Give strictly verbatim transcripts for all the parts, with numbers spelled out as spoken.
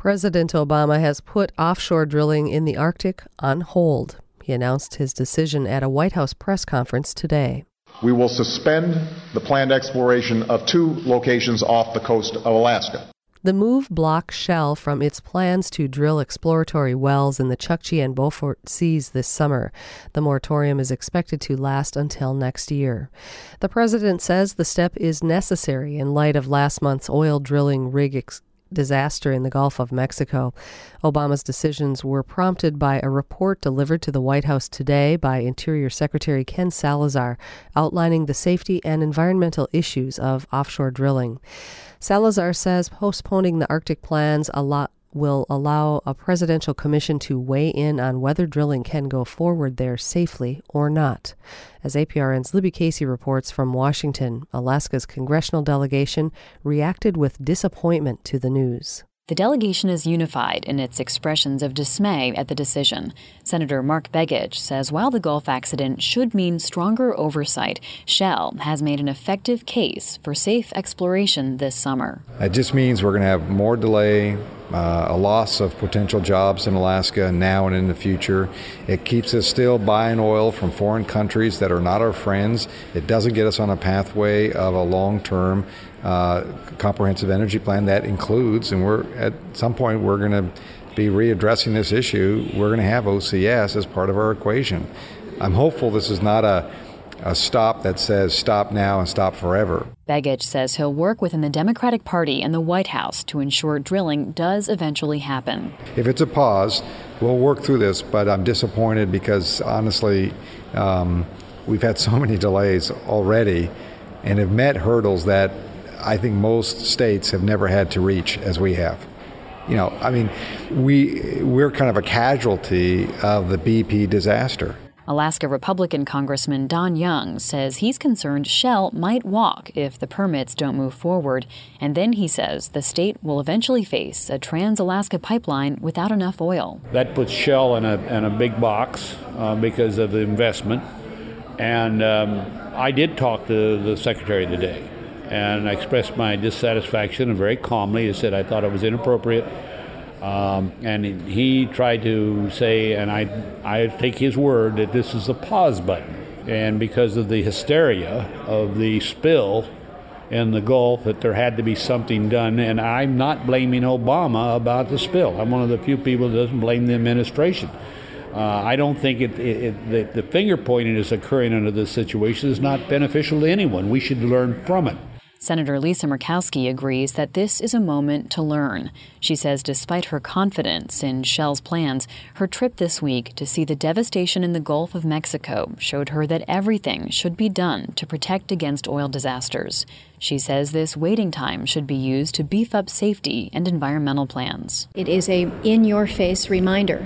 President Obama has put offshore drilling in the Arctic on hold. He announced his decision at a White House press conference today. We will suspend the planned exploration of two locations off the coast of Alaska. The move blocks Shell from its plans to drill exploratory wells in the Chukchi and Beaufort Seas this summer. The moratorium is expected to last until next year. The president says the step is necessary in light of last month's oil drilling rig ex- disaster in the Gulf of Mexico. Obama's decisions were prompted by a report delivered to the White House today by Interior Secretary Ken Salazar, outlining the safety and environmental issues of offshore drilling. Salazar says postponing the Arctic plans a lot will allow a presidential commission to weigh in on whether drilling can go forward there safely or not. As A P R N's Libby Casey reports from Washington, Alaska's congressional delegation reacted with disappointment to the news. The delegation is unified in its expressions of dismay at the decision. Senator Mark Begich says while the Gulf accident should mean stronger oversight, Shell has made an effective case for safe exploration this summer. It just means we're going to have more delay, uh, a loss of potential jobs in Alaska now and in the future. It keeps us still buying oil from foreign countries that are not our friends. It doesn't get us on a pathway of a long-term Uh, comprehensive energy plan that includes, and we're at some point we're going to be readdressing this issue. We're going to have O C S as part of our equation. I'm hopeful this is not a, a stop that says stop now and stop forever. Begich says he'll work within the Democratic Party and the White House to ensure drilling does eventually happen. If it's a pause, we'll work through this, but I'm disappointed because honestly, um, we've had so many delays already and have met hurdles that I think most states have never had to reach as we have. You know, I mean, we, we're kind of a casualty of the B P disaster. Alaska Republican Congressman Don Young says he's concerned Shell might walk if the permits don't move forward. And then he says the state will eventually face a Trans-Alaska pipeline without enough oil. That puts Shell in a, in a big box uh, because of the investment. And um, I did talk to the secretary today. And I expressed my dissatisfaction, and very calmly he said I thought it was inappropriate. Um, and he tried to say, and I, I take his word, that this is a pause button. And because of the hysteria of the spill in the Gulf, that there had to be something done. And I'm not blaming Obama about the spill. I'm one of the few people that doesn't blame the administration. Uh, I don't think it, it, it, the, the finger pointing is occurring under this situation is not beneficial to anyone. We should learn from it. Senator Lisa Murkowski agrees that this is a moment to learn. She says despite her confidence in Shell's plans, her trip this week to see the devastation in the Gulf of Mexico showed her that everything should be done to protect against oil disasters. She says this waiting time should be used to beef up safety and environmental plans. It is a in-your-face reminder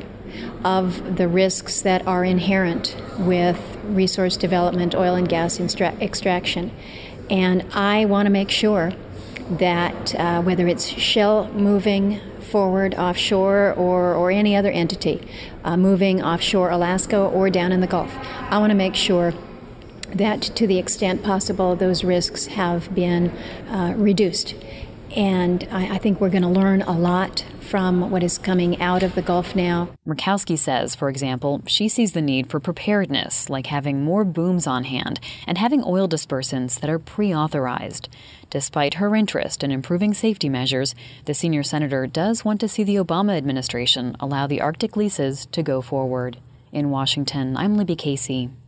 of the risks that are inherent with resource development, oil and gas extra- extraction. And I want to make sure that uh, whether it's Shell moving forward offshore or, or any other entity uh, moving offshore Alaska or down in the Gulf, I want to make sure that to the extent possible those risks have been uh, reduced. And I, I think we're going to learn a lot from what is coming out of the Gulf now. Murkowski says, for example, she sees the need for preparedness, like having more booms on hand and having oil dispersants that are pre-authorized. Despite her interest in improving safety measures, the senior senator does want to see the Obama administration allow the Arctic leases to go forward. In Washington, I'm Libby Casey.